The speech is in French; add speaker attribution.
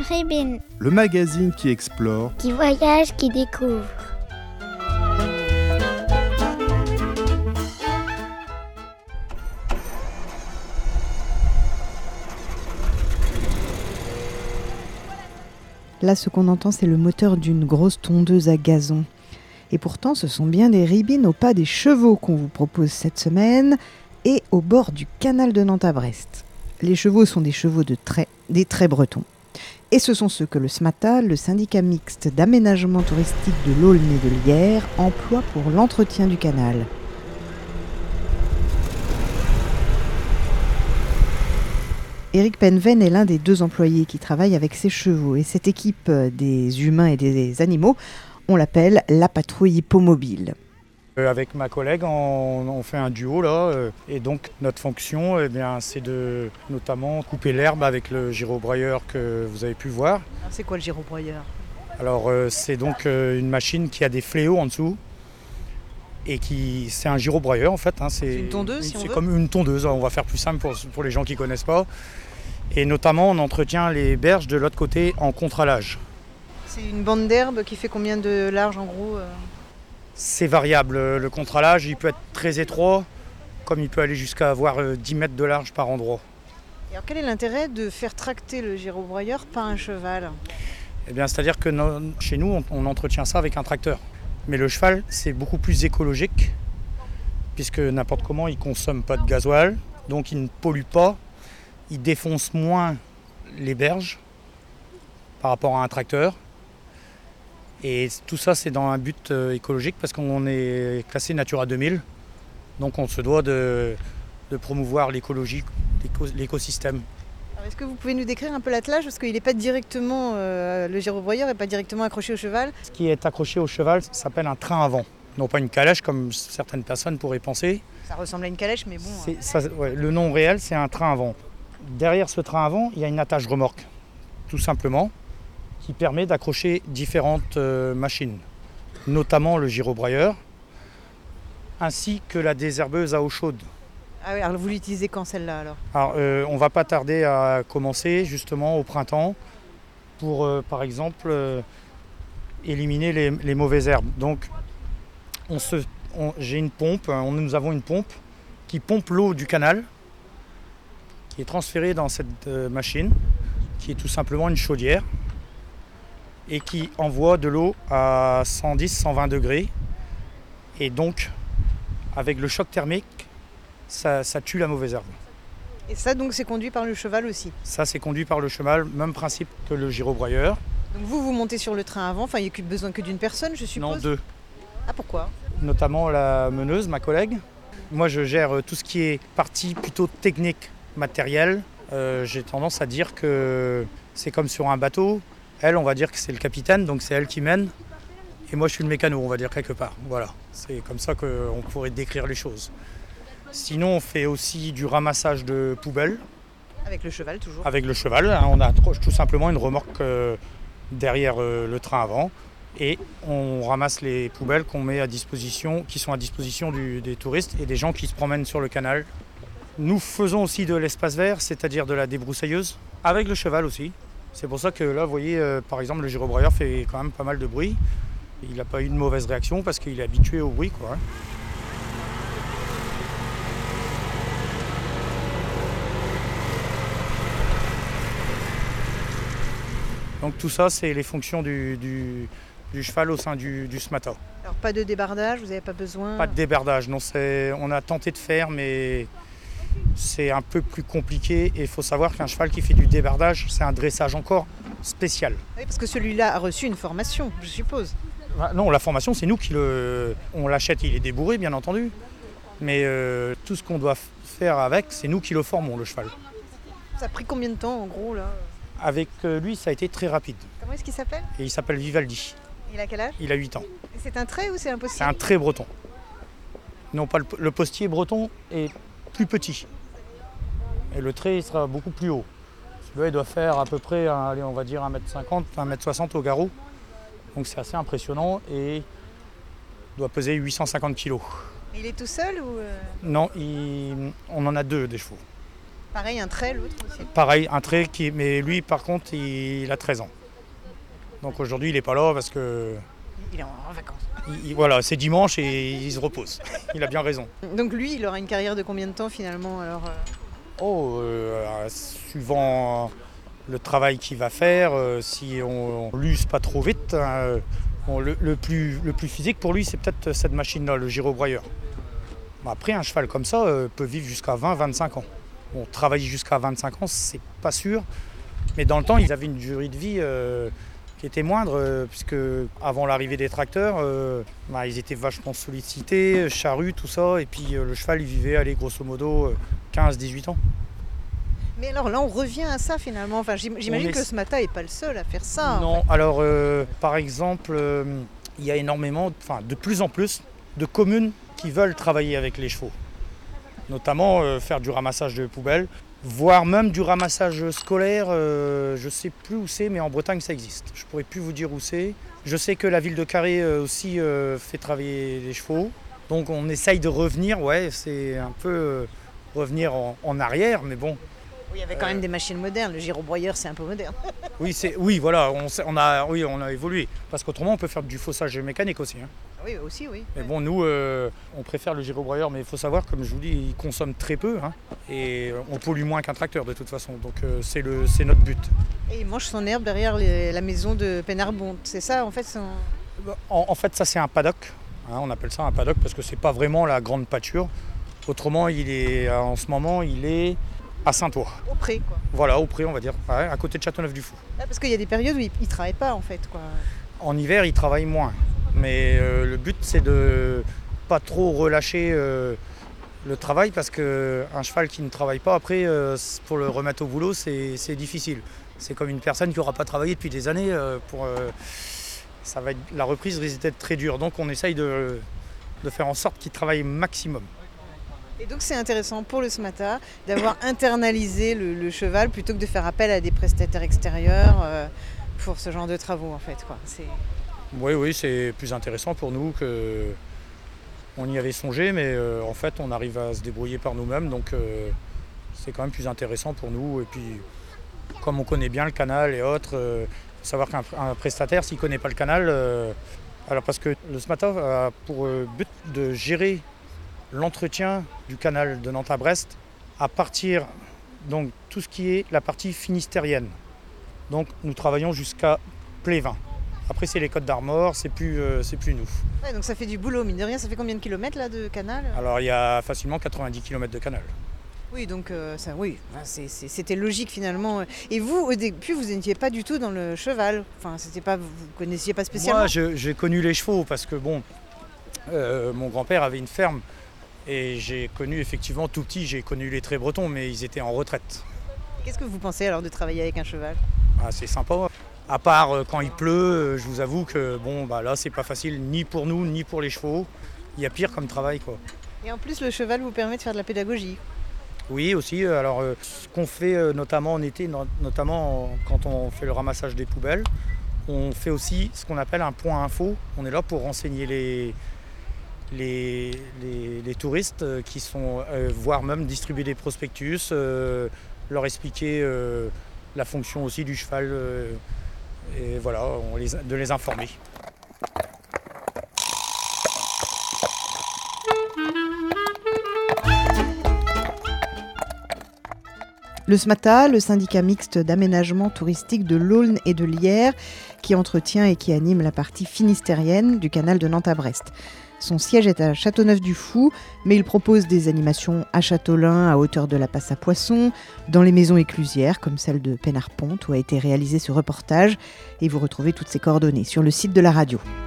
Speaker 1: Ribine.
Speaker 2: Le magazine qui explore,
Speaker 1: Qui voyage, qui découvre.
Speaker 3: Là, ce qu'on entend, c'est le moteur d'une grosse tondeuse à gazon. Et pourtant, ce sont bien des ribines au pas des chevaux qu'on vous propose cette semaine et au bord du canal de Nantes à Brest. Les chevaux sont des chevaux des traits bretons. Et ce sont ceux que le SMATA, le syndicat mixte d'aménagement touristique de l'Aulne et de l'Yerres, emploie pour l'entretien du canal. Éric Penven est l'un des 2 employés qui travaillent avec ces chevaux. Et cette équipe des humains et des animaux, on l'appelle la patrouille hippomobile.
Speaker 4: Avec ma collègue, on fait un duo là, et donc notre fonction, c'est de notamment couper l'herbe avec le gyrobroyeur que vous avez pu voir.
Speaker 3: Alors, c'est quoi le gyrobroyeur ?
Speaker 4: Alors c'est donc une machine qui a des fléaux en dessous et c'est un gyrobroyeur en fait.
Speaker 3: C'est une tondeuse si on veut ?
Speaker 4: C'est comme une tondeuse, on va faire plus simple pour les gens qui ne connaissent pas. Et notamment on entretient les berges de l'autre côté en contralage.
Speaker 3: C'est une bande d'herbe qui fait combien de large en gros ?
Speaker 4: C'est variable, le contralage il peut être très étroit, comme il peut aller jusqu'à avoir 10 mètres de large par endroit.
Speaker 3: Et alors quel est l'intérêt de faire tracter le gyrobroyeur par un cheval ?
Speaker 4: Eh bien, c'est-à-dire que chez nous, on entretient ça avec un tracteur. Mais le cheval, c'est beaucoup plus écologique, puisque n'importe comment, il ne consomme pas de gasoil, donc il ne pollue pas, il défonce moins les berges par rapport à un tracteur. Et tout ça, c'est dans un but écologique parce qu'on est classé Natura 2000. Donc on se doit de promouvoir l'écologie, l'écosystème.
Speaker 3: Alors, est-ce que vous pouvez nous décrire un peu l'attelage ? Parce qu'il n'est pas directement, le gyrobroyeur n'est pas directement accroché au cheval.
Speaker 4: Ce qui est accroché au cheval s'appelle un train avant. Non pas une calèche comme certaines personnes pourraient penser.
Speaker 3: Ça ressemble à une calèche, mais bon.
Speaker 4: Le nom réel, c'est un train avant. Derrière ce train avant, il y a une attache remorque, tout simplement, qui permet d'accrocher différentes machines, notamment le gyrobroyeur, ainsi que la désherbeuse à eau chaude.
Speaker 3: Ah oui, alors vous l'utilisez quand celle-là alors ?
Speaker 4: Alors on ne va pas tarder à commencer justement au printemps pour par exemple éliminer les mauvaises herbes. Donc j'ai une pompe, nous avons une pompe qui pompe l'eau du canal, qui est transférée dans cette machine, qui est tout simplement une chaudière, et qui envoie de l'eau à 110-120 degrés. Et donc, avec le choc thermique, ça tue la mauvaise herbe.
Speaker 3: Et ça, donc, c'est conduit par le cheval aussi ?
Speaker 4: Ça, c'est conduit par le cheval, même principe que le gyrobroyeur.
Speaker 3: Donc vous montez sur le train avant, il n'y a besoin que d'une personne, je suppose ?
Speaker 4: Non, 2.
Speaker 3: Ah, pourquoi ?
Speaker 4: Notamment la meneuse, ma collègue. Moi, je gère tout ce qui est partie plutôt technique, matérielle. J'ai tendance à dire que c'est comme sur un bateau. Elle, on va dire que c'est le capitaine, donc c'est elle qui mène. Et moi, je suis le mécano, on va dire quelque part. Voilà, c'est comme ça qu'on pourrait décrire les choses. Sinon, on fait aussi du ramassage de poubelles.
Speaker 3: Avec le cheval, toujours ?
Speaker 4: Avec le cheval, on a tout simplement une remorque derrière le train avant. Et on ramasse les poubelles qu'on met à disposition, qui sont à disposition des touristes et des gens qui se promènent sur le canal. Nous faisons aussi de l'espace vert, c'est-à-dire de la débroussailleuse, avec le cheval aussi. C'est pour ça que là, vous voyez, par exemple, le gyrobroyeur fait quand même pas mal de bruit. Il n'a pas eu de mauvaise réaction parce qu'il est habitué au bruit, quoi. Donc tout ça, c'est les fonctions du cheval au sein du SMATA.
Speaker 3: Alors pas de débardage, vous n'avez pas besoin ?
Speaker 4: Pas de débardage, non. On a tenté de faire, mais c'est un peu plus compliqué. Et il faut savoir qu'un cheval qui fait du débardage, c'est un dressage encore spécial.
Speaker 3: Oui, parce que celui-là a reçu une formation, je suppose.
Speaker 4: Non, la formation, c'est nous on l'achète, il est débourré, bien entendu. Mais tout ce qu'on doit faire avec, c'est nous qui le formons, le cheval.
Speaker 3: Ça a pris combien de temps, en gros, là ?
Speaker 4: Avec lui, ça a été très rapide.
Speaker 3: Comment est-ce qu'il s'appelle ?
Speaker 4: Et il s'appelle Vivaldi.
Speaker 3: Il a quel âge ?
Speaker 4: Il a 8 ans.
Speaker 3: Et c'est un trait ou c'est un postier ?
Speaker 4: C'est un trait breton. Non, pas le postier breton est plus petit. Et le trait, il sera beaucoup plus haut. Celui-là, il doit faire à peu près, on va dire 1m50, 1m60 au garrot. Donc c'est assez impressionnant et il doit peser 850 kg.
Speaker 3: Il est tout seul ou
Speaker 4: Non, on en a 2 des chevaux.
Speaker 3: Pareil, un trait, l'autre aussi.
Speaker 4: Pareil, un trait, mais lui par contre il a 13 ans. Donc aujourd'hui il n'est pas là parce que
Speaker 3: Il est en vacances.
Speaker 4: voilà, c'est dimanche et il se repose. Il a bien raison.
Speaker 3: Donc lui, il aura une carrière de combien de temps finalement alors
Speaker 4: Suivant le travail qu'il va faire, si on l'use pas trop vite, hein, le plus physique pour lui c'est peut-être cette machine-là, le gyrobroyeur. Après un cheval comme ça peut vivre jusqu'à 20-25 ans. Bon, travailler jusqu'à 25 ans c'est pas sûr, mais dans le temps ils avaient une durée de vie qui était moindre, puisque avant l'arrivée des tracteurs, ils étaient vachement sollicités, charrues, tout ça, et puis le cheval il vivait, allez, grosso modo, 15-18 ans.
Speaker 3: Mais alors là, on revient à ça finalement. Enfin, j'imagine que ce matin n'est pas le seul à faire ça.
Speaker 4: Non, alors par exemple, il y a énormément, de plus en plus, de communes qui veulent travailler avec les chevaux. Notamment faire du ramassage de poubelles, voire même du ramassage scolaire. Je ne sais plus où c'est, mais en Bretagne ça existe. Je ne pourrais plus vous dire où c'est. Je sais que la ville de Carré aussi fait travailler les chevaux. Donc on essaye de revenir, c'est un peu revenir en arrière, mais bon.
Speaker 3: Oui, il y avait quand même des machines modernes. Le gyrobroyeur, c'est un peu moderne.
Speaker 4: Voilà, on a évolué. Parce qu'autrement, on peut faire du faussage mécanique aussi. Hein.
Speaker 3: Oui, aussi, oui.
Speaker 4: Mais bon, nous, on préfère le gyrobroyeur, mais il faut savoir, comme je vous dis, il consomme très peu. Hein, et on pollue moins qu'un tracteur de toute façon. Donc c'est notre but.
Speaker 3: Et il mange son herbe derrière la maison de Pénarbon. C'est ça, en fait
Speaker 4: En fait, ça, c'est un paddock. Hein, on appelle ça un paddock parce que c'est pas vraiment la grande pâture. Autrement, en ce moment, il est à Saint-Ouen.
Speaker 3: Au Pré, quoi.
Speaker 4: Voilà, au Pré, on va dire, à côté de Châteauneuf-du-Fou.
Speaker 3: Parce qu'il y a des périodes où il ne travaille pas, en fait, quoi.
Speaker 4: En hiver, il travaille moins. Mais le but, c'est de pas trop relâcher le travail parce qu'un cheval qui ne travaille pas, après, pour le remettre au boulot, c'est difficile. C'est comme une personne qui n'aura pas travaillé depuis des années. La reprise risque d'être très dure. Donc, on essaye de faire en sorte qu'il travaille maximum.
Speaker 3: Et donc c'est intéressant pour le SMATA d'avoir internalisé le cheval plutôt que de faire appel à des prestataires extérieurs pour ce genre de travaux en fait, quoi.
Speaker 4: Oui, c'est plus intéressant pour nous que on y avait songé, mais en fait on arrive à se débrouiller par nous-mêmes, donc c'est quand même plus intéressant pour nous. Et puis comme on connaît bien le canal et autres, faut savoir qu'un prestataire s'il ne connaît pas le canal, alors parce que le SMATA a pour but de gérer l'entretien du canal de Nantes à Brest à partir donc tout ce qui est la partie finistérienne. Donc nous travaillons jusqu'à Plévin. Après c'est les Côtes d'Armor, c'est plus nous.
Speaker 3: Ouais, donc ça fait du boulot, mine de rien. Ça fait combien de kilomètres là de canal ?
Speaker 4: Alors il y a facilement 90 km de canal.
Speaker 3: Oui, donc c'était logique finalement. Et vous, au début, vous n'étiez pas du tout dans le cheval. Enfin, vous connaissiez pas spécialement.
Speaker 4: Moi, j'ai connu les chevaux parce que mon grand-père avait une ferme. Et j'ai connu effectivement tout petit, j'ai connu les traits bretons, mais ils étaient en retraite.
Speaker 3: Qu'est-ce que vous pensez alors de travailler avec un cheval ?
Speaker 4: C'est sympa. À part quand il pleut, je vous avoue que là c'est pas facile ni pour nous ni pour les chevaux. Il y a pire comme travail, quoi.
Speaker 3: Et en plus le cheval vous permet de faire de la pédagogie.
Speaker 4: Oui aussi. Alors ce qu'on fait notamment en été, notamment quand on fait le ramassage des poubelles, on fait aussi ce qu'on appelle un point info. On est là pour renseigner les touristes qui sont, voire même distribuer des prospectus, leur expliquer la fonction aussi du cheval, et voilà, de les informer.
Speaker 3: Le SMATA, le syndicat mixte d'aménagement touristique de l'Aulne et de l'Yerres, qui entretient et qui anime la partie finistérienne du canal de Nantes à Brest. Son siège est à Châteauneuf-du-Fou, mais il propose des animations à Châteaulin, à hauteur de la Passe à Poisson, dans les maisons éclusières, comme celle de Pénarbon, où a été réalisé ce reportage. Et vous retrouvez toutes ces coordonnées sur le site de la radio.